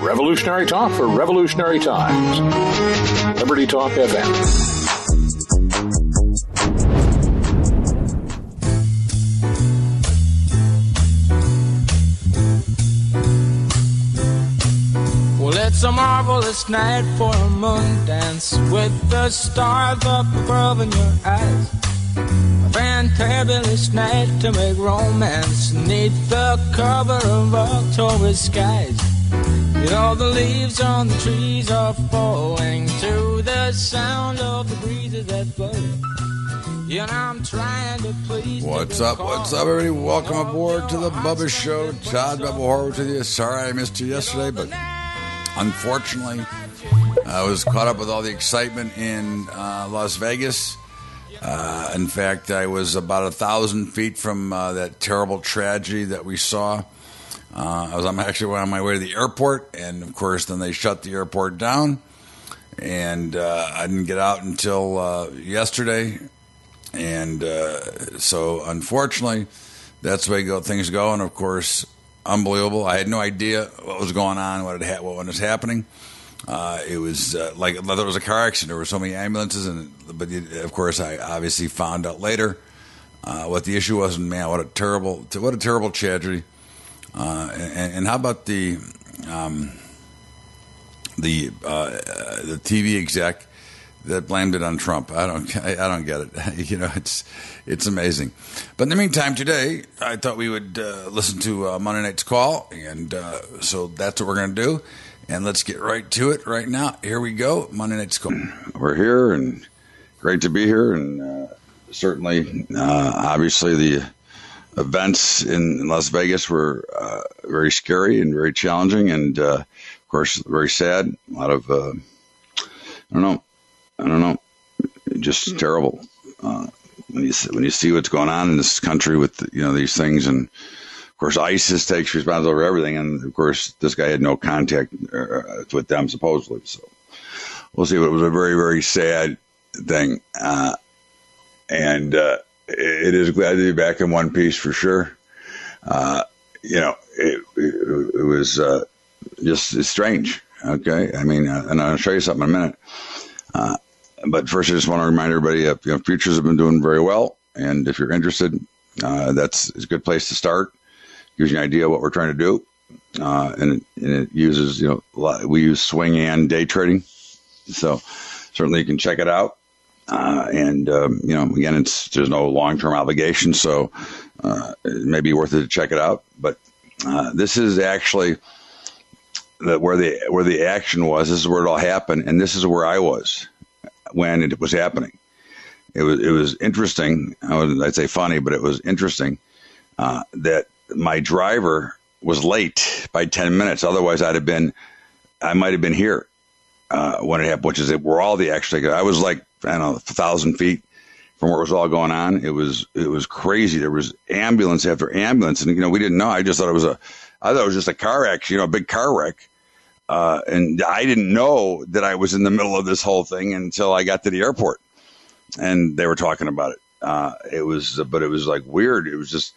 Revolutionary talk for revolutionary times. Liberty Talk FM. It's a marvelous night for a moon dance with the stars up above in your eyes. A fantabulous night to make romance neath the cover of October skies. You know the leaves on the trees are falling to the sound of the breezes that blow. You know I'm trying to please. What's up, everybody? Welcome aboard to the Bubba Show. Todd Bubba Horowitz with you. Sorry I missed you yesterday, but unfortunately, I was caught up with all the excitement in Las Vegas. In fact, I was about 1,000 feet from that terrible tragedy that we saw. I'm actually on my way to the airport, and of course, then they shut the airport down, and I didn't get out until yesterday. And so, unfortunately, that's the way things go. And of course, unbelievable. I had no idea what was going on, what was happening. It was like I thought it was a car accident. There were so many ambulances, but of course, I obviously found out later what the issue was. And man, what a terrible tragedy. And how about the TV exec that blamed it on Trump? I don't get it. You know, it's amazing. But in the meantime, today I thought we would listen to Monday Night's Call, and so that's what we're going to do. And let's get right to it right now. Here we go, Monday Night's Call. We're here, and great to be here, and certainly, obviously, the events in Las Vegas were very scary and very challenging, and of course, very sad. A lot of I don't know, just terrible. When you see what's going on in this country with these things, and of course ISIS takes responsibility for everything, and of course this guy had no contact with them supposedly. So we'll see. But it was a very, very sad thing, and it is glad to be back in one piece for sure. It was just strange. Okay, I mean, and I'll show you something in a minute. But first, I just want to remind everybody, futures have been doing very well, and if you're interested, that's a good place to start. Gives you an idea of what we're trying to do, and it uses we use swing and day trading, so certainly you can check it out. And again, there's no long-term obligation, so it may be worth it to check it out. But this is actually where the action was. This is where it all happened, and this is where I was when it was happening. It was interesting. I'd say funny, but it was interesting that my driver was late by 10 minutes. Otherwise, I might have been here when it happened, which is where all the action. I was like, 1,000 feet from where it was all going on. It was crazy. There was ambulance after ambulance, and we didn't know. I thought it was just a car accident, a big car wreck. And I didn't know that I was in the middle of this whole thing until I got to the airport, and they were talking about it. But it was like weird. It was just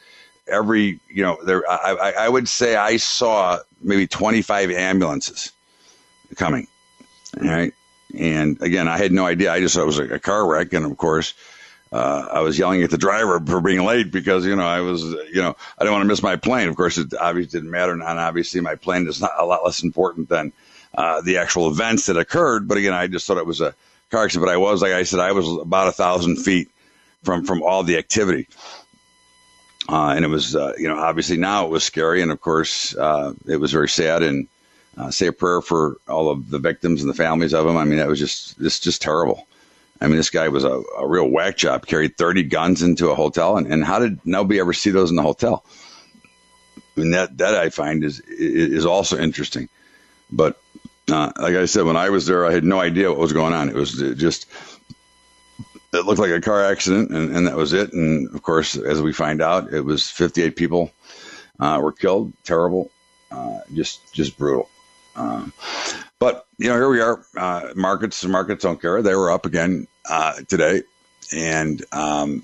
I would say I saw maybe 25 ambulances coming. All right. And again, I had no idea. I just thought it was a car wreck. And of course, I was yelling at the driver for being late because, I was, I didn't want to miss my plane. Of course, it obviously didn't matter. And obviously my plane is not a lot less important than the actual events that occurred. But again, I just thought it was a car accident. But I was about 1,000 feet from all the activity. And it was, obviously now it was scary. And of course, it was very sad, and say a prayer for all of the victims and the families of them. I mean, that was just terrible. I mean, this guy was a real whack job, carried 30 guns into a hotel. And how did nobody ever see those in the hotel? I mean, that I find is also interesting. But like I said, when I was there, I had no idea what was going on. It was it looked like a car accident, and that was it. And of course, as we find out, it was 58 people were killed. Terrible, just brutal. But here we are. Markets don't care. They were up again today, and by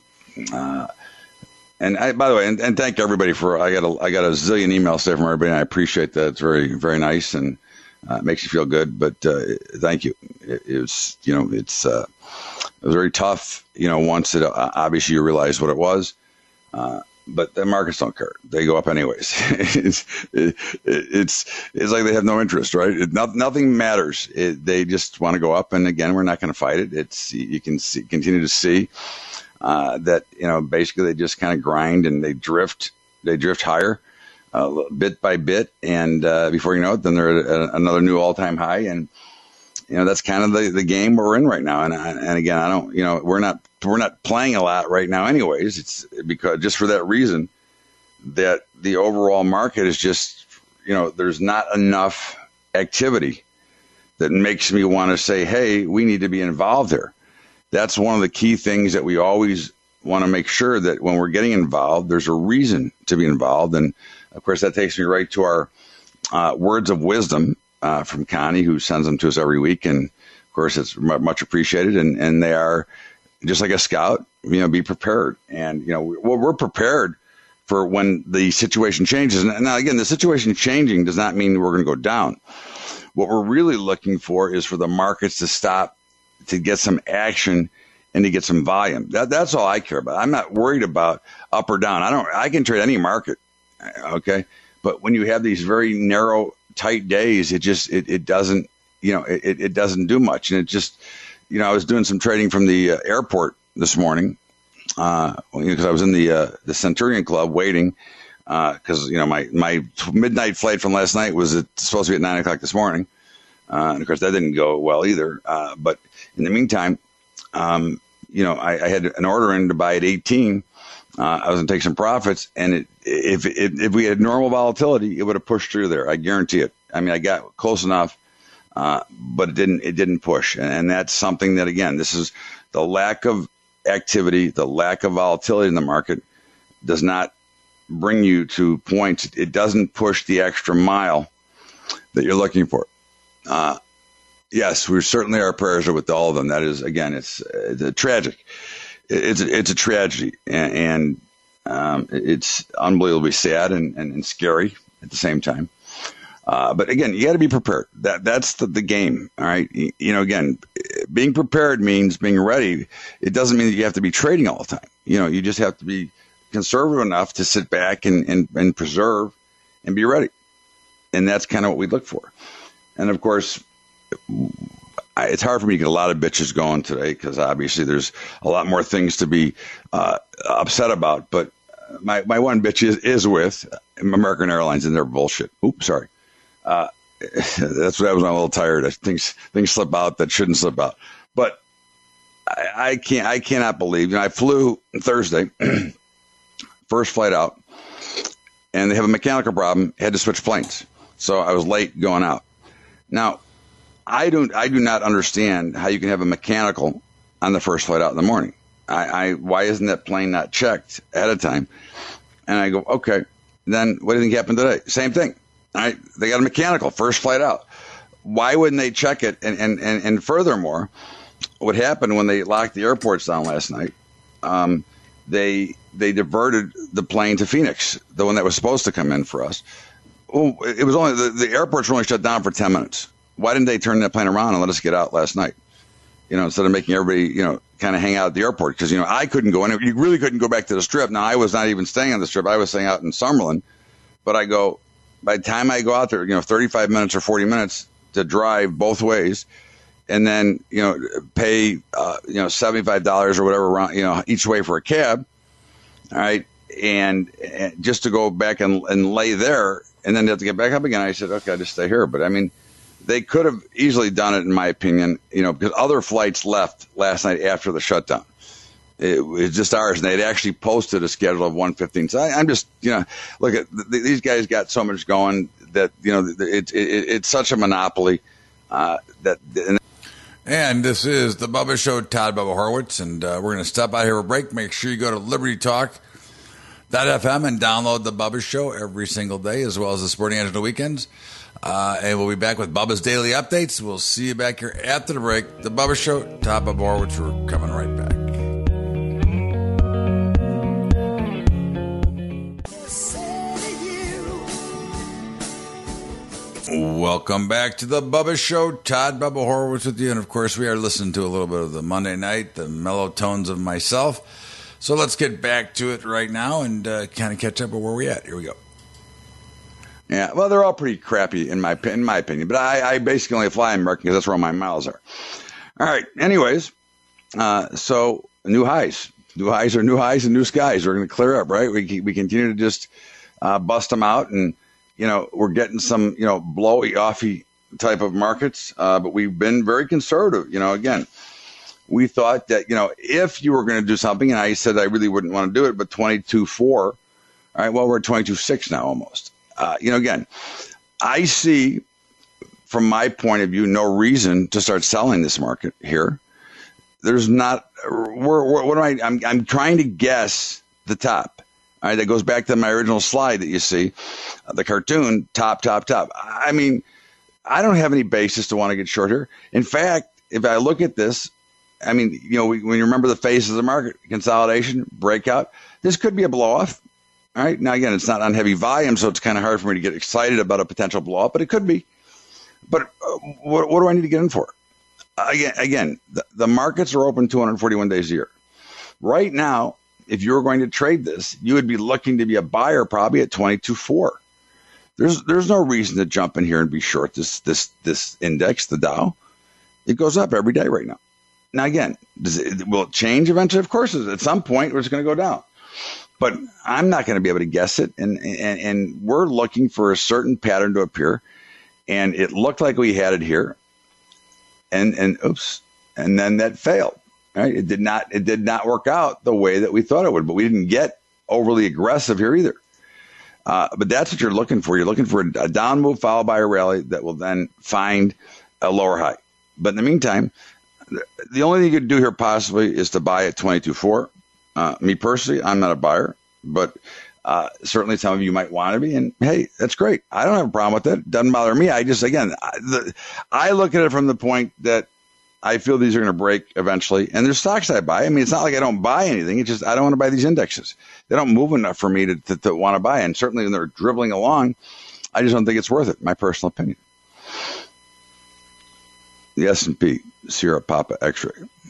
the way, and thank everybody for. I got a zillion emails today from everybody, and I appreciate that. It's very, very nice, and It makes you feel good, but thank you. It was, it was very tough. Once it obviously you realize what it was, but the markets don't care; they go up anyways. it's like they have no interest, right? Nothing matters. They just want to go up, and again, we're not going to fight it. You can continue to see that basically they just kind of grind and they drift higher. Bit by bit, and before you know it, then they're at another new all-time high, and that's kind of the game we're in right now. And again, I don't, we're not playing a lot right now, anyways. It's because just for that reason that the overall market is just, there's not enough activity that makes me want to say, hey, we need to be involved here. That's one of the key things that we always want to make sure that when we're getting involved, there's a reason to be involved. And of course, that takes me right to our words of wisdom from Connie, who sends them to us every week. And of course, it's much appreciated. And they are just like a scout, be prepared. And, we're prepared for when the situation changes. And now, again, the situation changing does not mean we're going to go down. What we're really looking for is for the markets to stop, to get some action and to get some volume. That's all I care about. I'm not worried about up or down. I can trade any market. Okay. But when you have these very narrow, tight days, it doesn't, it doesn't do much. And it just, I was doing some trading from the airport this morning, because I was in the Centurion Club waiting, because, my midnight flight from last night was supposed to be at 9:00 this morning. And of course that didn't go well either. But in the meantime, I had an order in to buy at 18. I was going to take some profits, and if we had normal volatility, it would have pushed through there. I guarantee it. I mean, I got close enough, but it didn't push. And that's something that, again, this is the lack of activity, the lack of volatility in the market does not bring you to points. It doesn't push the extra mile that you're looking for. Yes, we certainly our prayers are with all of them. That is, again, it's tragic. It's a tragedy, and it's unbelievably sad and scary at the same time. But again, you got to be prepared. That's the game. All right. Again, being prepared means being ready. It doesn't mean that you have to be trading all the time. You just have to be conservative enough to sit back and preserve and be ready. And that's kind of what we look for. And of course, it's hard for me to get a lot of bitches going today because obviously there's a lot more things to be upset about. But my one bitch is with American Airlines and their bullshit. Oops, sorry. That's what I was. I'm a little tired. Things slip out that shouldn't slip out. But I cannot believe. I flew Thursday, first flight out, and they have a mechanical problem. Had to switch planes, so I was late going out. Now, I do not understand how you can have a mechanical on the first flight out in the morning. Why isn't that plane not checked ahead of time? And I go, okay, then what do you think happened today? Same thing. All right, they got a mechanical first flight out. Why wouldn't they check it? And furthermore, what happened when they locked the airports down last night? They diverted the plane to Phoenix, the one that was supposed to come in for us. Oh, it was only the airports were only shut down for 10 minutes. Why didn't they turn that plane around and let us get out last night? Instead of making everybody, kind of hang out at the airport. Because, I couldn't go anywhere. You really couldn't go back to the Strip. Now, I was not even staying on the Strip. I was staying out in Summerlin. But I go, by the time I go out there, 35 minutes or 40 minutes to drive both ways. And then, pay, $75 or whatever around, each way for a cab. All right. And just to go back and lay there and then they have to get back up again. I said, okay, I'll just stay here. But I mean, they could have easily done it, in my opinion, because other flights left last night after the shutdown. It was just ours, and they'd actually posted a schedule of 1:15. So I'm just, look at these guys got so much going that it's such a monopoly that. And this is the Bubba Show, Todd Bubba Horwitz, and we're going to stop out here for a break. Make sure you go to LibertyTalk.fm and download the Bubba Show every single day, as well as the Sporting Edge on the weekends. And we'll be back with Bubba's Daily Updates. We'll see you back here after the break. The Bubba Show, Todd Bubba Horwitz. We're coming right back. Welcome back to the Bubba Show. Todd Bubba Horowitz with you. And, of course, we are listening to a little bit of the Monday night, the mellow tones of myself. So let's get back to it right now and kind of catch up with where we're at. Here we go. Yeah, well, they're all pretty crappy in my opinion. But I basically only fly American because that's where all my miles are. All right. Anyways, so new highs. New highs are new highs and new skies. We're going to clear up, right? We continue to just bust them out, and we're getting some blowy, offy type of markets, but we've been very conservative. Again, we thought that if you were going to do something, and I said I really wouldn't want to do it, but 22.4. All right, well, we're at 22.6 now almost. Again, I see from my point of view no reason to start selling this market here. There's not. I'm trying to guess the top. All right, that goes back to my original slide that you see, the cartoon, top. I mean, I don't have any basis to want to get short here. In fact, if I look at this, I mean, when you remember the phase of the market, consolidation, breakout, this could be a blow-off. All right, now, again, it's not on heavy volume, so it's kind of hard for me to get excited about a potential blow-off, but it could be. But what do I need to get in for? Again, the markets are open 241 days a year. Right now, if you were going to trade this, you would be looking to be a buyer probably at 22.4. There's no reason to jump in here and be short this index, the Dow. It goes up every day right now. Now, again, will it change eventually? Of course, at some point, it's going to go down. But I'm not going to be able to guess it. And we're looking for a certain pattern to appear. And it looked like we had it here. And then that failed. Right? It did not work out the way that we thought it would, but we didn't get overly aggressive here either. But that's what you're looking for. You're looking for a down move followed by a rally that will then find a lower high. But in the meantime, the only thing you could do here possibly is to buy at 22.4. Me personally, I'm not a buyer, but certainly some of you might want to be. And hey, that's great. I don't have a problem with that. It doesn't bother me. I just, again, I look at it from the point that I feel these are going to break eventually. And there's stocks I buy. I mean, it's not like I don't buy anything. It's just I don't want to buy these indexes. They don't move enough for me to want to buy. And certainly when they're dribbling along, I just don't think it's worth it, my personal opinion. The S&P, Sierra Papa X-ray.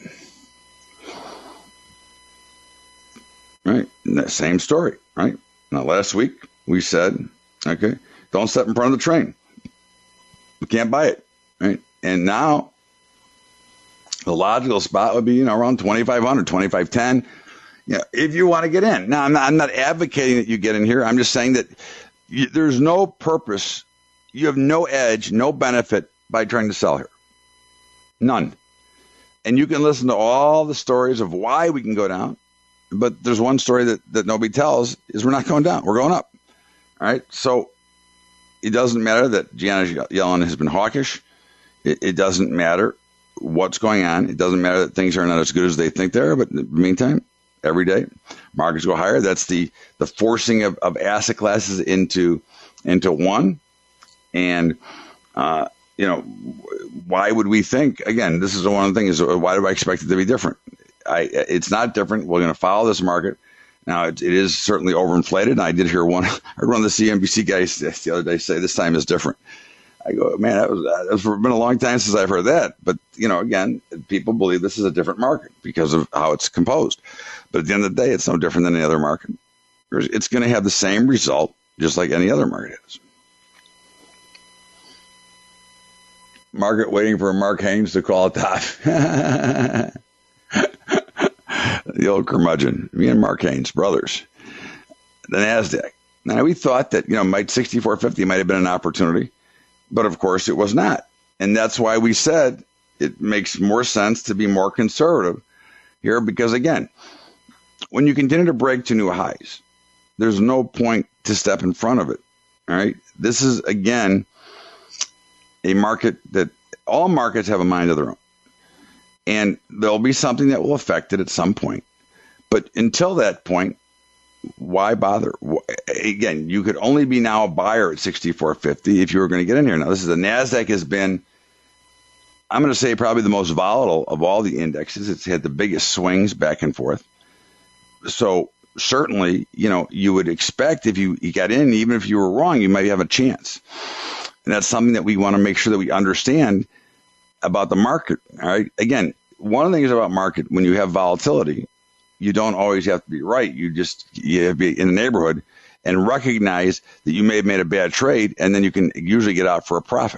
Right? Same story, right? Now, last week we said, okay, don't step in front of the train. We can't buy it, right? And now the logical spot would be, around 2,500, 2,510. If you want to get in. Now, I'm not advocating that you get in here. I'm just saying that there's no purpose. You have no edge, no benefit by trying to sell here. None. And you can listen to all the stories of why we can go down. But there's one story that nobody tells is we're not going down. We're going up. All right. So it doesn't matter that Janet Yellen has been hawkish. It doesn't matter what's going on. It doesn't matter that things are not as good as they think they are. But in the meantime, every day markets go higher. That's the forcing of asset classes into one. And, why would we think, again, this is one of the things, why do I expect it to be different? It's not different. We're going to follow this market. Now, it is certainly overinflated. And I did hear one of the CNBC guys the other day say this time is different. I go, man, it's been a long time since I've heard that. But, again, people believe this is a different market because of how it's composed. But at the end of the day, it's no different than any other market. It's going to have the same result just like any other market is. Market waiting for Mark Haynes to call it top. The old curmudgeon, me and Mark Haynes, brothers. The NASDAQ. Now, we thought that, 6450 might have been an opportunity, but of course it was not. And that's why we said it makes more sense to be more conservative here because, again, when you continue to break to new highs, there's no point to step in front of it. All right. This is, again, a market that all markets have a mind of their own. And there'll be something that will affect it at some point. But until that point, why bother? Again, you could only be now a buyer at 64.50 if you were going to get in here. Now, the NASDAQ has been, I'm going to say, probably the most volatile of all the indexes. It's had the biggest swings back and forth. So certainly, you would expect if you got in, even if you were wrong, you might have a chance. And that's something that we want to make sure that we understand about the market. All right. Again, one of the things about market, when you have volatility, you don't always have to be right. You have to be in the neighborhood and recognize that you may have made a bad trade, and then you can usually get out for a profit.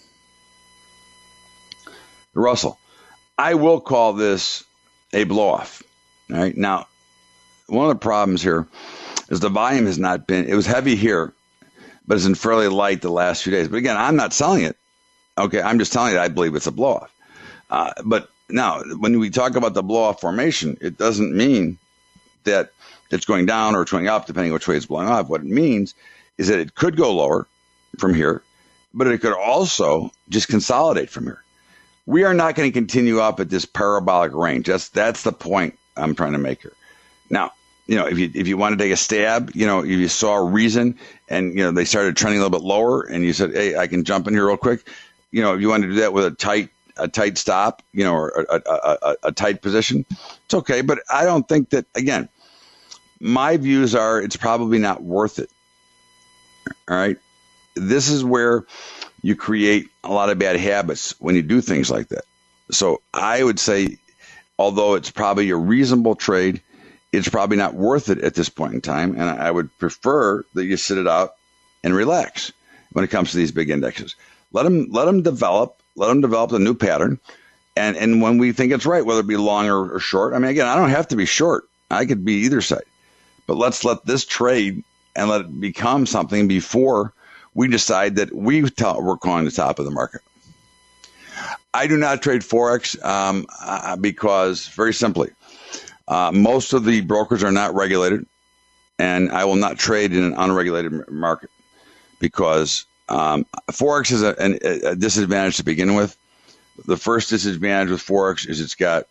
Russell, I will call this a blow-off. All right. Now, one of the problems here is the volume has not been, it was heavy here, but it's been fairly light the last few days. But again, I'm not selling it. Okay. I'm just telling you I believe it's a blow-off. But now, when we talk about the blow-off formation, it doesn't mean that it's going down or it's going up, depending which way it's blowing off. What it means is that it could go lower from here, but it could also just consolidate from here. We are not going to continue up at this parabolic range. That's the point I'm trying to make here. Now, if you want to take a stab, if you saw a reason and, they started trending a little bit lower and you said, hey, I can jump in here real quick. If you want to do that with a tight stop, or a tight position, it's okay. But I don't think that, again, my views are it's probably not worth it. All right. This is where you create a lot of bad habits when you do things like that. So I would say, although it's probably a reasonable trade, it's probably not worth it at this point in time. And I would prefer that you sit it out and relax when it comes to these big indexes. Let them develop a new pattern. And when we think it's right, whether it be long or short, I mean, again, I don't have to be short. I could be either side. But let's let this trade and let it become something before we decide that we're calling the top of the market. I do not trade Forex because, very simply, most of the brokers are not regulated, and I will not trade in an unregulated market because Forex is a disadvantage to begin with. The first disadvantage with Forex is it's got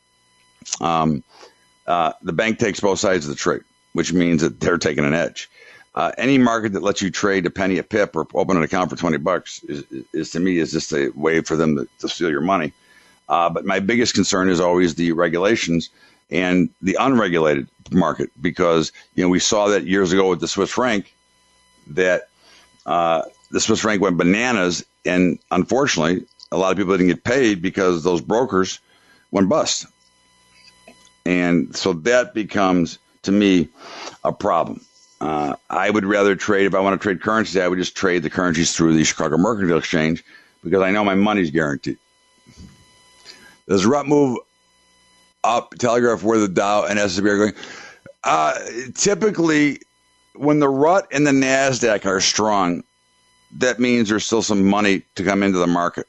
the bank takes both sides of the trade, which means that they're taking an edge. Any market that lets you trade a penny a pip or open an account for $20 is to me is just a way for them to steal your money. But my biggest concern is always the regulations and the unregulated market, because we saw that years ago with the Swiss franc, that the Swiss franc went bananas, and unfortunately, a lot of people didn't get paid because those brokers went bust. And so that becomes, to me, a problem. I would rather trade, if I want to trade currencies, I would just trade the currencies through the Chicago Mercantile Exchange because I know my money's guaranteed. Does RUT move up, telegraph where the Dow and S&P are going? Typically, when the RUT and the NASDAQ are strong, that means there's still some money to come into the market.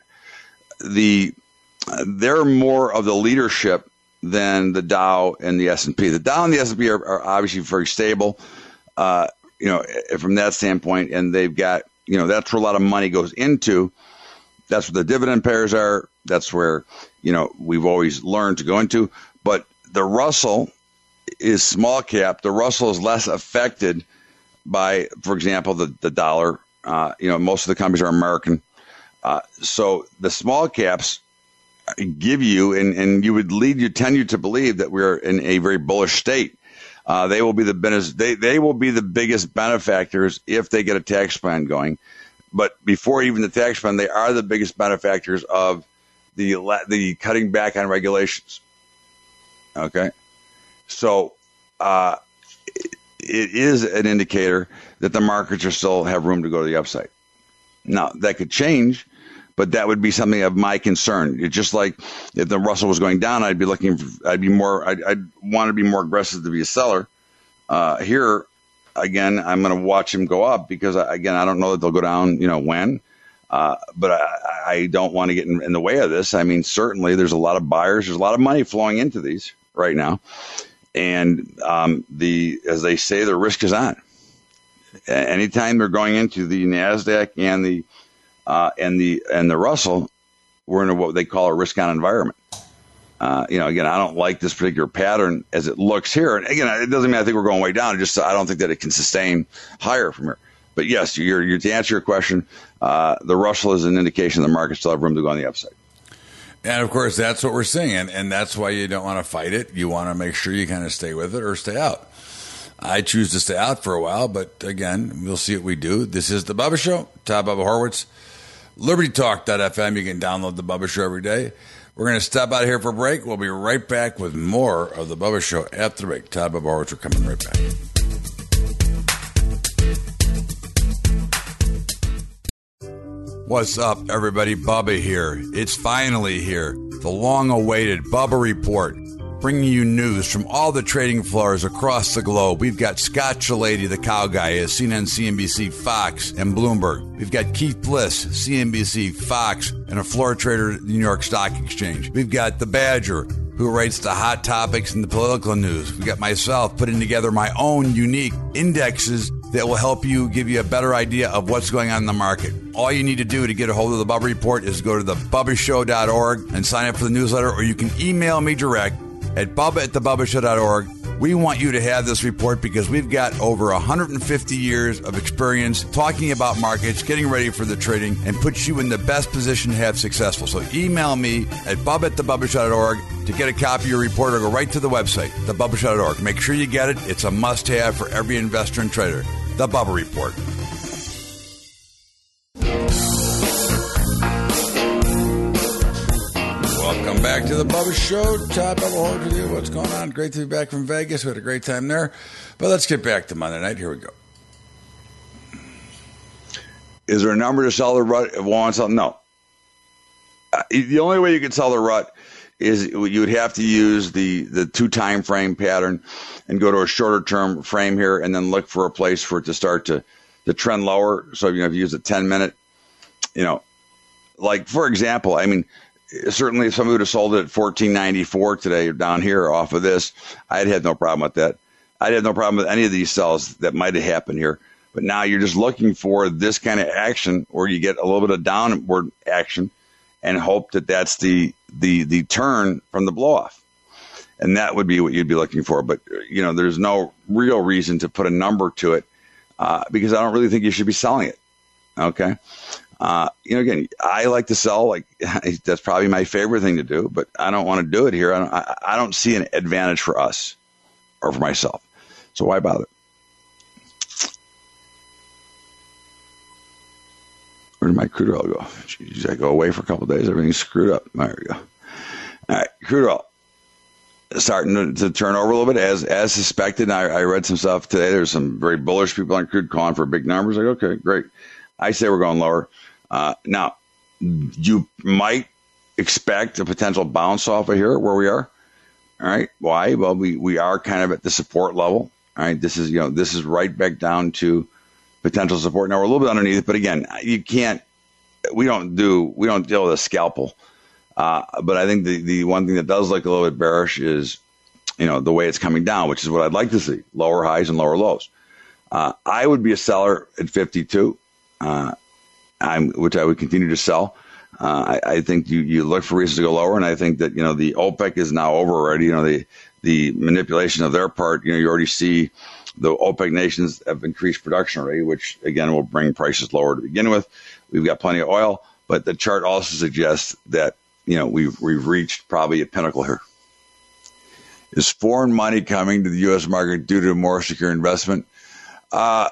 They're more of the leadership than the Dow and the S&P. The Dow and the S&P are obviously very stable, from that standpoint, and they've got, that's where a lot of money goes into. That's where the dividend payers are. That's where, we've always learned to go into. But the Russell is small cap. The Russell is less affected by, for example, the dollar. Most of the companies are American. So the small caps give you, and you would tend you to believe that we're in a very bullish state. They will be they will be the biggest benefactors if they get a tax plan going. But before even the tax plan, they are the biggest benefactors of the cutting back on regulations. Okay, so it is an indicator that the markets are still have room to go to the upside. Now that could change, but that would be something of my concern. It's just like if the Russell was going down, I'd want to be more aggressive to be a seller. Here, again, I'm going to watch him go up because, I don't know that they'll go down, when. But I don't want to get in the way of this. I mean, certainly there's a lot of buyers. There's a lot of money flowing into these right now. And as they say, the risk is on. Anytime they're going into the NASDAQ and the Russell, we're in what they call a risk-on environment. Again, I don't like this particular pattern as it looks here. And again, it doesn't mean I think we're going way down. I don't think that it can sustain higher from here. But yes, to answer your question, the Russell is an indication the market still have room to go on the upside. And of course, that's what we're seeing. And that's why you don't want to fight it. You want to make sure you kind of stay with it or stay out. I choose to stay out for a while, but again, we'll see what we do. This is the Bubba Show. Todd Bubba Horwitz. LibertyTalk.fm. You can download The Bubba Show every day. We're going to step out of here for a break. We'll be right back with more of The Bubba Show after the break. Todd Bubba Horwitz, we're coming right back. What's up, everybody? Bubba here. It's finally here. The long-awaited Bubba Report, bringing you news from all the trading floors across the globe. We've got Scott Chilady, the cow guy, at CNN, CNBC, Fox, and Bloomberg. We've got Keith Bliss, CNBC, Fox, and a floor trader at the New York Stock Exchange. We've got the Badger, who writes the hot topics and the political news. We've got myself putting together my own unique indexes that will help you, give you a better idea of what's going on in the market. All you need to do to get a hold of the Bubba Report is go to thebubbashow.org and sign up for the newsletter, or you can email me direct at bubba@thebubbashow.org. We want you to have this report because we've got over 150 years of experience talking about markets, getting ready for the trading, and puts you in the best position to have successful. So email me at bubba@thebubbashow.org to get a copy of your report, or go right to the website, thebubbashow.org. Make sure you get it. It's a must-have for every investor and trader. The Bubba Report. Welcome back to the Bubba Show. Todd Bubba Horwitz with you. What's going on? Great to be back from Vegas. We had a great time there. But let's get back to Monday night. Here we go. Is there a number to sell the rut if one wants something? No. The only way you could sell the rut is you would have to use the 2 time frame pattern and go to a shorter term frame here, and then look for a place for it to start to trend lower. So, if you use a 10-minute, like, for example, I mean, certainly if somebody would have sold it at $14.94 today down here off of this, I'd had no problem with that. I'd have no problem with any of these sells that might have happened here. But now you're just looking for this kind of action where you get a little bit of downward action and hope that that's the turn from the blow off. And that would be what you'd be looking for. But, there's no real reason to put a number to it because I don't really think you should be selling it. Okay. Again, I like to sell. Like, that's probably my favorite thing to do, but I don't want to do it here. I don't see an advantage for us or for myself. So why bother? Where did my crude oil go? Jeez, I go away for a couple of days. Everything's screwed up. There we go. All right, crude oil starting to turn over a little bit as suspected. I read some stuff today. There's some very bullish people on crude calling for big numbers. Like, okay, great. I say we're going lower. Now, you might expect a potential bounce off of here where we are. All right. Why? Well, we are kind of at the support level. All right. This is right back down to potential support. Now we're a little bit underneath, but again, we don't deal with a scalpel. But I think the one thing that does look a little bit bearish is, the way it's coming down, which is what I'd like to see: lower highs and lower lows. I would be a seller at 52, which I would continue to sell. I think you look for reasons to go lower, and I think that the OPEC is now over already. The manipulation of their part. You already see the OPEC nations have increased production already, which again will bring prices lower to begin with. We've got plenty of oil, but the chart also suggests that we've reached probably a pinnacle here. Is foreign money coming to the U.S. market due to more secure investment? Well,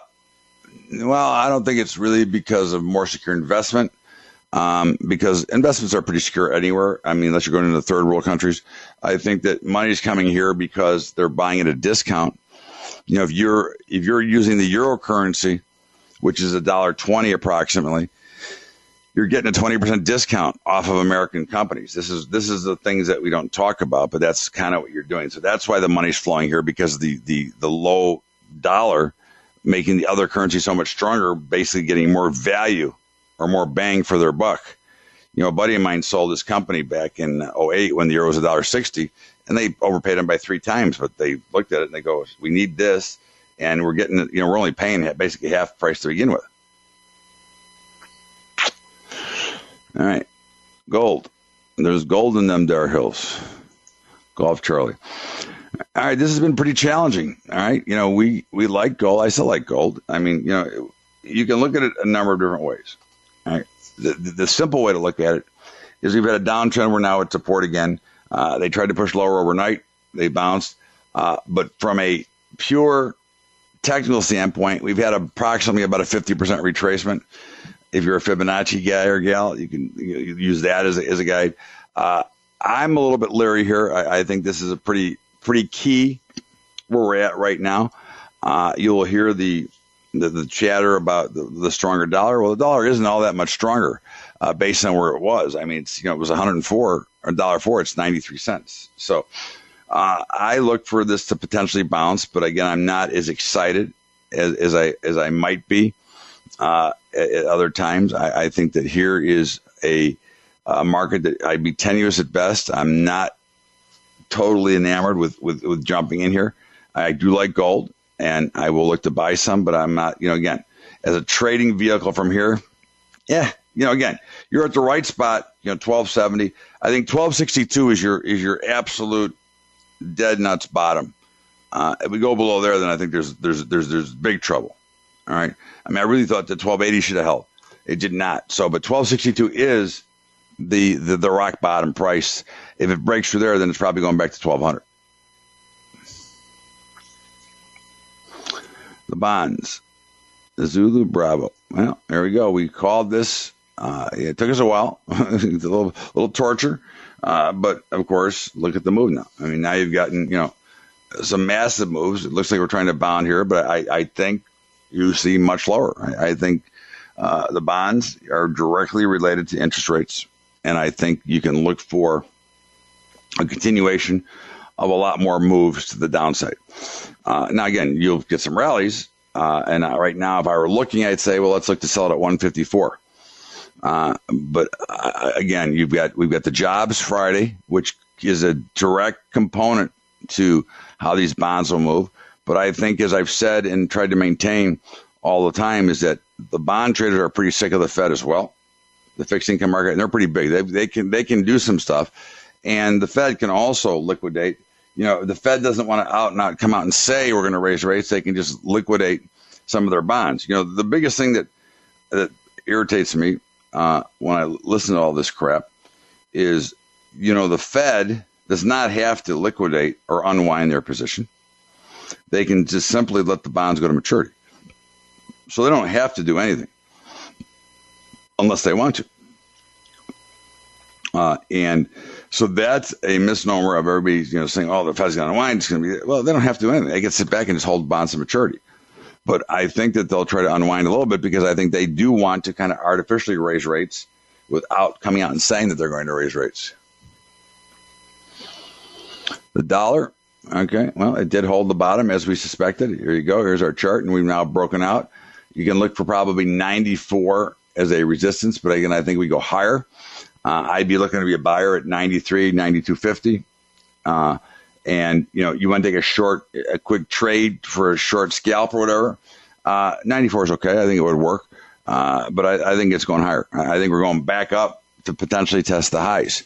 I don't think it's really because of more secure investment, because investments are pretty secure anywhere. I mean, unless you're going into third world countries. I think that money's coming here because they're buying at a discount. If you're using the euro currency, which is $1.20 approximately, you're getting a 20% discount off of American companies. This is the things that we don't talk about, but that's kind of what you're doing. So that's why the money's flowing here, because the low dollar making the other currency so much stronger, basically getting more value or more bang for their buck. A buddy of mine sold his company back in 2008 when the euro was $1.60, and they overpaid him by 3 times. But they looked at it and they go, "We need this, and we're getting, we're only paying basically half price to begin with." All right, gold. There's gold in them there hills. Golf Charlie. All right, this has been pretty challenging. All right, we like gold. I still like gold. I mean, you can look at it a number of different ways. All right, the simple way to look at it is we've had a downtrend. We're now at support again. They tried to push lower overnight. They bounced. But from a pure technical standpoint, we've had approximately about a 50% retracement. If you're a Fibonacci guy or gal, you can use that as a guide. I'm a little bit leery here. I think this is a pretty key where we're at right now. You'll hear the chatter about the stronger dollar. Well, the dollar isn't all that much stronger based on where it was. I mean, it was 104 or $1.04. It's 93 cents. So I look for this to potentially bounce, but again, I'm not as excited as I might be at other times. I think that here is a market that I'd be tenuous at best. I'm not totally enamored with jumping in here. I do like gold, and I will look to buy some, but I'm not, again, as a trading vehicle from here, again, you're at the right spot, 1270. I think 1262 is your absolute dead nuts bottom. If we go below there, then I think there's big trouble. All right. I mean, I really thought that 1280 should have held. It did not. So, but 1262 is the rock bottom price. If it breaks through there, then it's probably going back to 1200. The bonds, the Zulu Bravo. Well, there we go. We called this. It took us a while. It's a little torture. But of course, look at the move now. I mean, now you've gotten, some massive moves. It looks like we're trying to bound here, but I think you see much lower. I think the bonds are directly related to interest rates. And I think you can look for a continuation of a lot more moves to the downside. Now, again, you'll get some rallies. And right now, if I were looking, I'd say, well, let's look to sell it at 154. But again, we've got the jobs Friday, which is a direct component to how these bonds will move. But I think, as I've said and tried to maintain all the time, is that the bond traders are pretty sick of the Fed as well. The fixed income market, and they're pretty big. They can do some stuff, and the Fed can also liquidate. The Fed doesn't want to come out and say we're going to raise rates. They can just liquidate some of their bonds. The biggest thing that irritates me when I listen to all this crap is, the Fed does not have to liquidate or unwind their position. They can just simply let the bonds go to maturity. So they don't have to do anything unless they want to. And so that's a misnomer of everybody, saying, oh, the Fed's going to unwind. It's going to be, well, they don't have to do anything. They can sit back and just hold bonds to maturity. But I think that they'll try to unwind a little bit because I think they do want to kind of artificially raise rates without coming out and saying that they're going to raise rates. The dollar, okay, well, it did hold the bottom as we suspected. Here you go. Here's our chart, and we've now broken out. You can look for probably 94 as a resistance, but again, I think we go higher. I'd be looking to be a buyer at 93, 92.50. And, you want to take a quick trade for a short scalp or whatever. 94 is okay. I think it would work. But I think it's going higher. I think we're going back up to potentially test the highs.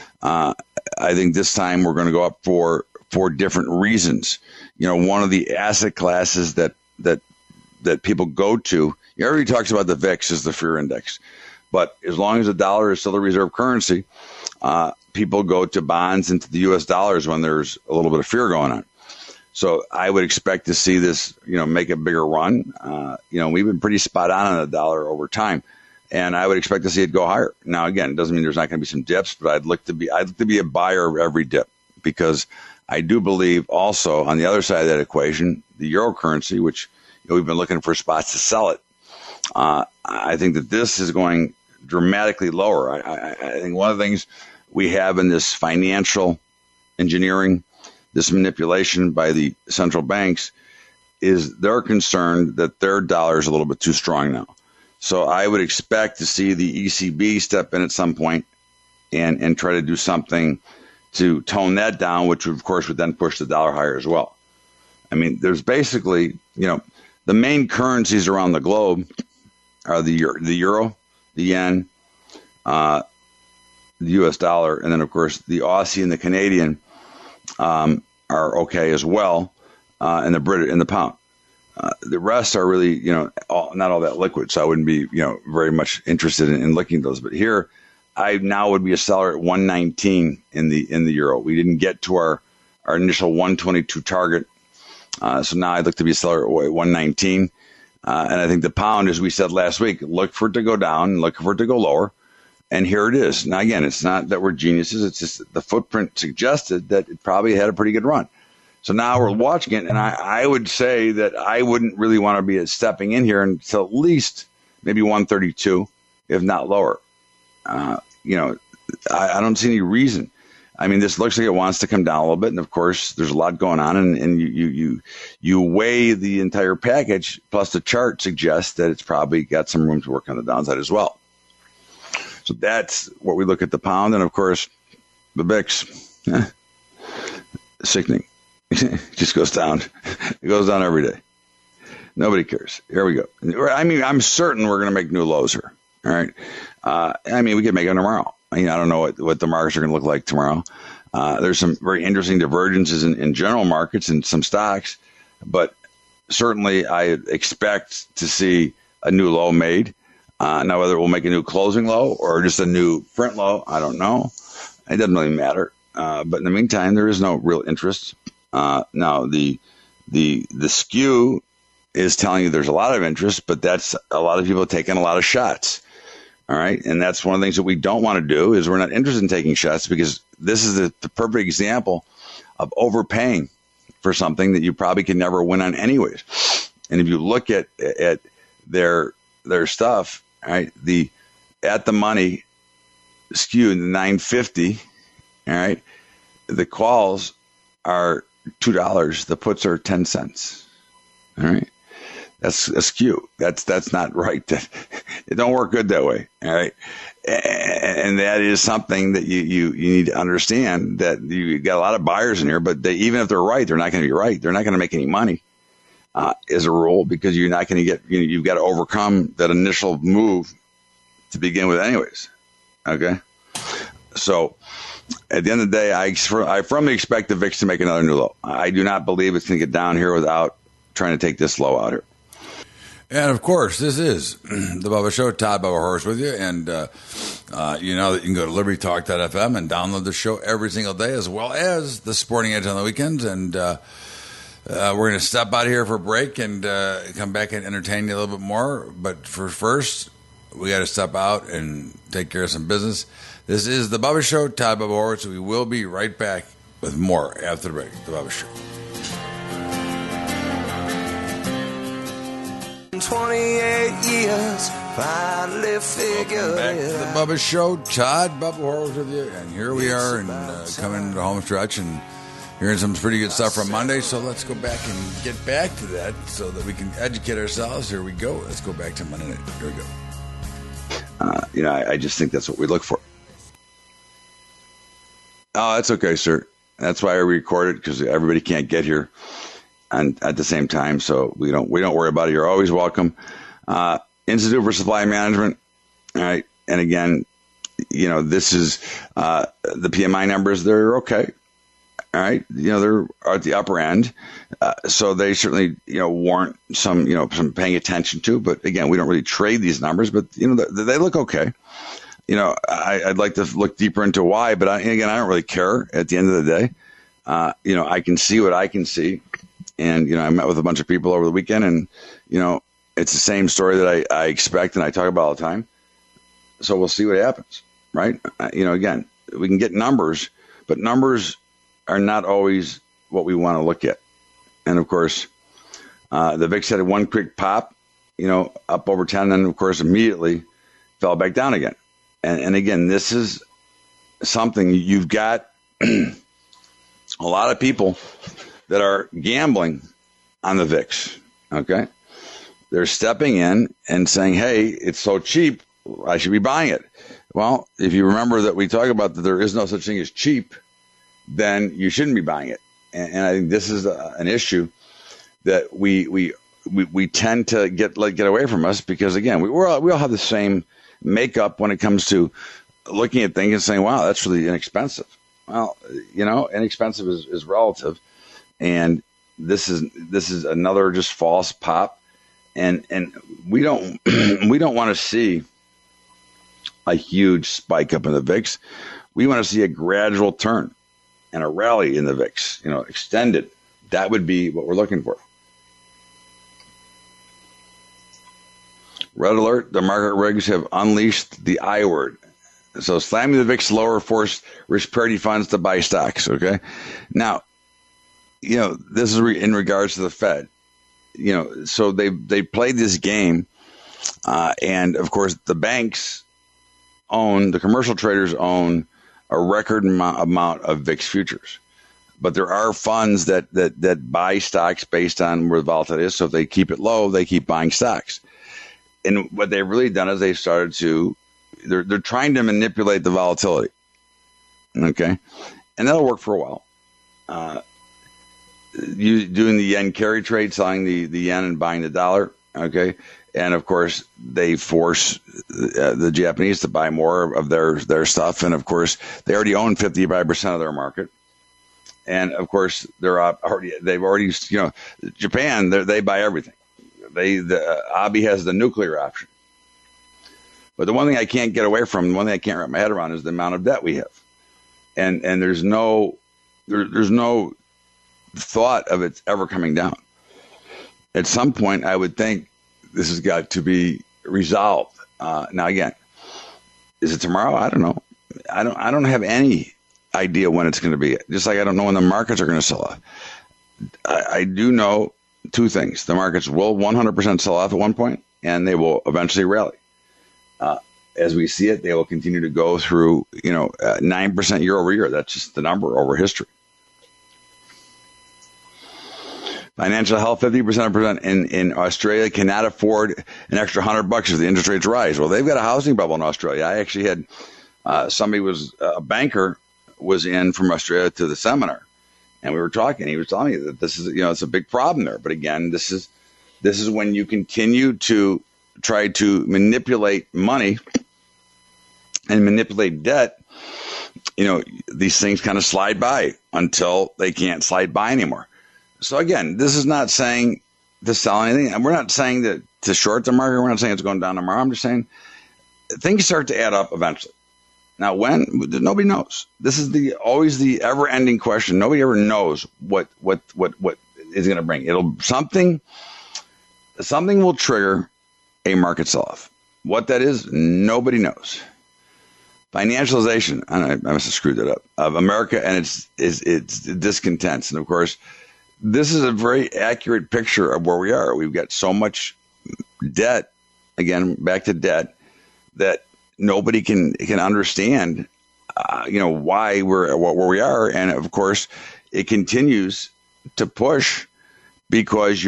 I think this time we're going to go up for different reasons. One of the asset classes that people go to, everybody talks about the VIX as the fear index. But as long as the dollar is still the reserve currency, people go to bonds and to the U.S. dollars when there's a little bit of fear going on. So I would expect to see this, make a bigger run. We've been pretty spot on the dollar over time, and I would expect to see it go higher. Now, again, it doesn't mean there's not going to be some dips, but I'd look to be a buyer of every dip because I do believe also on the other side of that equation, the euro currency, which we've been looking for spots to sell it. I think that this is going dramatically lower. I think one of the things we have in this financial engineering, this manipulation by the central banks, is they're concerned that their dollar is a little bit too strong now. So I would expect to see the ECB step in at some point and try to do something to tone that down, which of course would then push the dollar higher as well. I mean, there's basically, the main currencies around the globe are the euro, the yen, the U.S. dollar, and then, of course, the Aussie and the Canadian are okay as well, and the Brit and the pound. The rest are really, not all that liquid, so I wouldn't be, very much interested in looking at those. But here, I now would be a seller at 119 in the euro. We didn't get to our initial 122 target, so now I'd look to be a seller at 119. And I think the pound, as we said last week, look for it to go down, look for it to go lower. And here it is. Now, again, it's not that we're geniuses. It's just the footprint suggested that it probably had a pretty good run. So now we're watching it, and I would say that I wouldn't really want to be stepping in here until at least maybe 132, if not lower. I don't see any reason. I mean, this looks like it wants to come down a little bit, and of course, there's a lot going on, and you weigh the entire package, plus the chart suggests that it's probably got some room to work on the downside as well. So that's what we look at the pound, and of course, the VIX, sickening. It just goes down. It goes down every day. Nobody cares. Here we go. I mean, I'm certain we're going to make new lows here. All right. I mean, we could make them tomorrow. I don't know what the markets are going to look like tomorrow. There's some very interesting divergences in general markets and some stocks, but certainly I expect to see a new low made. Now, whether we'll make a new closing low or just a new print low, I don't know. It doesn't really matter. But in the meantime, there is no real interest. Now, the skew is telling you there's a lot of interest, but that's a lot of people taking a lot of shots. All right. And that's one of the things that we don't want to do is we're not interested in taking shots because this is the perfect example of overpaying for something that you probably can never win on anyways. And if you look at their stuff, all right, the at the money skew in the 950, all right, the calls are $2. The puts are 10 cents. All right. That's a skew. That's not right. It don't work good that way. All right. And that is something that you need to understand that you got a lot of buyers in here, but even if they're right, they're not going to be right. They're not going to make any money as a rule because you're not going to get, you've got to overcome that initial move to begin with anyways. Okay. So at the end of the day, I firmly expect the VIX to make another new low. I do not believe it's going to get down here without trying to take this low out here. And, of course, this is the Bubba Show. Todd Bubba Horse with you. And you know that you can go to libertytalk.fm and download the show every single day, as well as the Sporting Edge on the weekends. And we're going to step out here for a break and come back and entertain you a little bit more. But first, we got to step out and take care of some business. This is the Bubba Show. Todd Bubba Horse. We will be right back with more after the break. The Bubba Show. 28 years, finally figured. Back to the Bubba Show. Todd Bubba Horowitz with you, and here we are, and coming into the home stretch, and hearing some pretty good stuff from Monday. So let's go back and get back to that, so that we can educate ourselves. Here we go. Let's go back to Monday night. Here we go. I just think that's what we look for. Oh, that's okay, sir. That's why I record it because everybody can't get here. And at the same time, so we don't worry about it. You're always welcome. Institute for Supply Management. All right. And again, this is the PMI numbers. They're okay. All right. They're at the upper end. So they certainly, warrant some paying attention to. But again, we don't really trade these numbers, but, they look okay. I'd like to look deeper into why, but again, I don't really care at the end of the day. I can see what I can see. And, I met with a bunch of people over the weekend and, it's the same story that I expect and I talk about all the time. So we'll see what happens, right? Again, we can get numbers, but numbers are not always what we want to look at. And of course, the VIX had one quick pop, up over 10, and of course, immediately fell back down again. And again, this is something you've got a lot of people that are gambling on the VIX, okay? They're stepping in and saying, hey, it's so cheap, I should be buying it. Well, if you remember that we talk about that there is no such thing as cheap, then you shouldn't be buying it. And I think this is an issue that we tend to get away from us because, again, we all have the same makeup when it comes to looking at things and saying, wow, that's really inexpensive. Well, inexpensive is relative. And this is another just false pop, and we don't want to see a huge spike up in the VIX. We want to see a gradual turn and a rally in the VIX, extended. That would be what we're looking for. Red alert, the market rigs have unleashed the I word. So slamming the VIX lower forced risk parity funds to buy stocks, okay? Now, this is in regards to the Fed. So they played this game, and of course the banks the commercial traders own a record amount of VIX futures. But there are funds that buy stocks based on where the volatility is. So if they keep it low, they keep buying stocks. And what they've really done is they've started to, they're trying to manipulate the volatility. Okay. And that'll work for a while. You doing the yen carry trade, selling the yen and buying the dollar. Okay. And of course they force the Japanese to buy more of their stuff. And of course they already own 55% of their market. And of course they've already, Japan, they buy everything. The Abe has the nuclear option. But the one thing I can't get away from, the one thing I can't wrap my head around is the amount of debt we have. And there's no thought of it ever coming down. At some point, I would think this has got to be resolved. Now, again, is it tomorrow? I don't know. I don't have any idea when it's going to be. Just like I don't know when the markets are going to sell off. I do know two things. The markets will 100% sell off at one point, and they will eventually rally. As we see it, they will continue to go through, 9% year over year. That's just the number over history. Financial health, 50% in Australia cannot afford an extra $100 if the interest rates rise. Well, they've got a housing bubble in Australia. I actually had a banker was in from Australia to the seminar, and we were talking. He was telling me that this is, it's a big problem there. But again, this is when you continue to try to manipulate money and manipulate debt. These things kind of slide by until they can't slide by anymore. So again, this is not saying to sell anything. And we're not saying that to short the market. We're not saying it's going down tomorrow. I'm just saying things start to add up eventually. Now, when? Nobody knows. This is always the ever-ending question. Nobody ever knows what is going to bring. Something will trigger a market sell-off. What that is, nobody knows. Financialization, I must have screwed that up, of America and its discontents. And of course, this is a very accurate picture of where we are. We've got so much debt, again, back to debt, that nobody can understand, why we're where we are. And of course, it continues to push because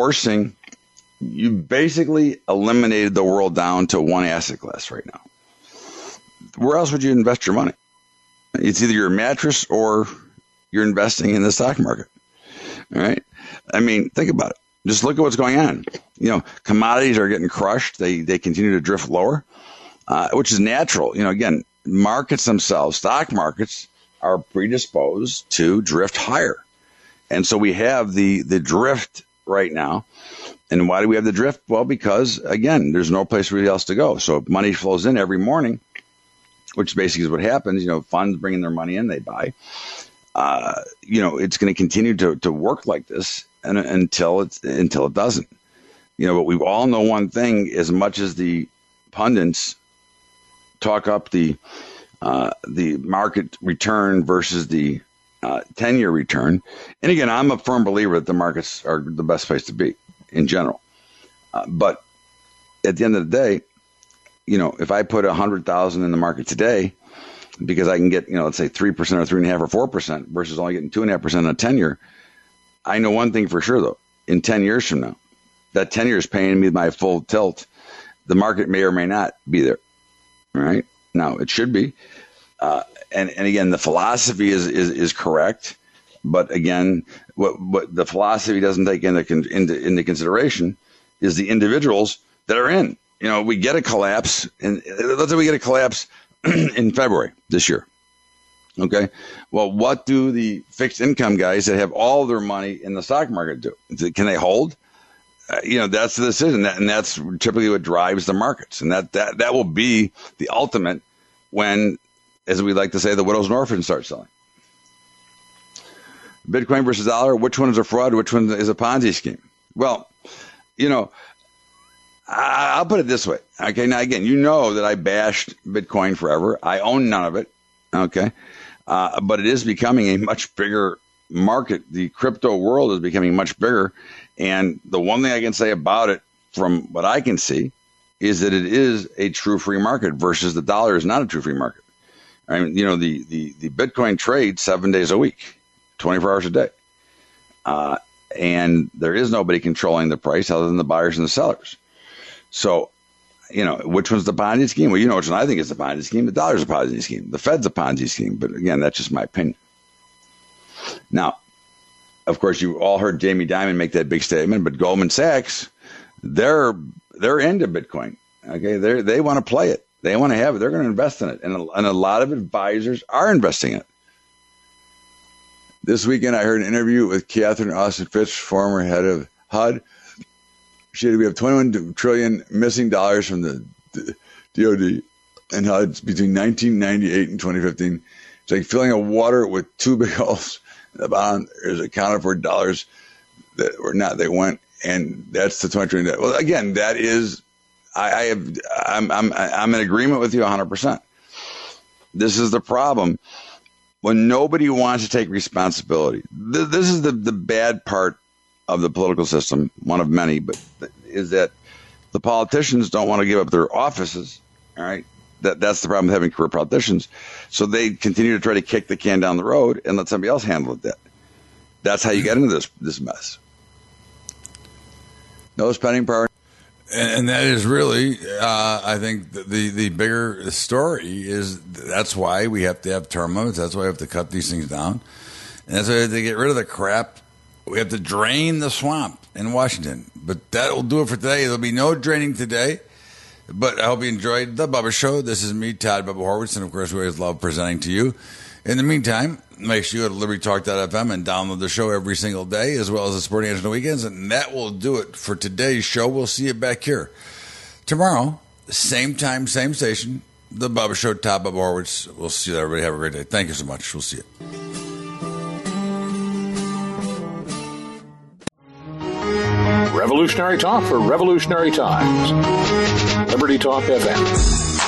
you basically eliminated the world down to one asset class right now. Where else would you invest your money? It's either your mattress or you're investing in the stock market. All right. I mean, think about it. Just look at what's going on. Commodities are getting crushed. They continue to drift lower, which is natural. Again, markets themselves, stock markets, are predisposed to drift higher. And so we have the drift right now. And why do we have the drift? Well, because, again, there's no place really else to go. So money flows in every morning, which basically is what happens. Funds bringing their money in, they buy. It's going to continue to work like this until it doesn't. But we all know one thing: as much as the pundits talk up the market return versus the 10-year return, and again, I'm a firm believer that the markets are the best place to be in general. But at the end of the day, if I put 100,000 in the market today, because I can get, let's say 3% or 3.5% or 4% versus only getting 2.5% on a 10-year, I know one thing for sure though: in 10 years from now, that 10 years paying me my full tilt, the market may or may not be there. All right. Now it should be. And again, the philosophy is correct. But again, what the philosophy doesn't take into consideration is the individuals that are in. We get a collapse, and let's say we get a collapse in February this year. Okay. Well, what do the fixed income guys that have all their money in the stock market do? Can they hold? That's the decision, and that's typically what drives the markets, and that will be the ultimate when, as we like to say, the widows and orphans start selling. Bitcoin versus dollar, which one is a fraud? Which one is a Ponzi scheme? Well, I'll put it this way. Okay, now again, you know that I bashed Bitcoin forever. I own none of it. Okay, but it is becoming a much bigger market. The crypto world is becoming much bigger, and the one thing I can say about it, from what I can see, is that it is a true free market versus the dollar is not a true free market. I mean, the Bitcoin trades 7 days a week, 24 hours a day, and there is nobody controlling the price other than the buyers and the sellers. So, which one's the Ponzi scheme? Well, which one I think is the Ponzi scheme. The dollar's a Ponzi scheme. The Fed's a Ponzi scheme. But again, that's just my opinion. Now, of course, you all heard Jamie Dimon make that big statement, but Goldman Sachs, they're into Bitcoin. Okay, they want to play it. They want to have it. They're going to invest in it, and a lot of advisors are investing in it. This weekend, I heard an interview with Catherine Austin Fitch, former head of HUD. We have 21 trillion missing dollars from the DOD and HUD between 1998 and 2015. It's like filling a water with two big holes. The bottom is accounted for dollars that were not. They went, and that's the 20 trillion. Well, again, that is, I'm in agreement with you 100%. This is the problem when nobody wants to take responsibility. This is the bad part of the political system, one of many, but is that the politicians don't want to give up their offices. All right. That's the problem with having career politicians. So they continue to try to kick the can down the road and let somebody else handle it. That's how you get into this mess. No spending power. And that is really, I think, the bigger story is that's why we have to have term limits. That's why we have to cut these things down. And that's why we have to get rid of the crap. We have to drain the swamp in Washington. But that will do it for today. There'll be no draining today. But I hope you enjoyed The Bubba Show. This is me, Todd Bubba Horwitz, and of course, we always love presenting to you. In the meantime, make sure you go to LibertyTalk.fm and download the show every single day, as well as the Sporting Edge on the weekends. And that will do it for today's show. We'll see you back here tomorrow, same time, same station. The Bubba Show, Todd Bubba Horwitz. We'll see you, everybody. Have a great day. Thank you so much. We'll see you. Revolutionary talk for revolutionary times. Liberty Talk FM.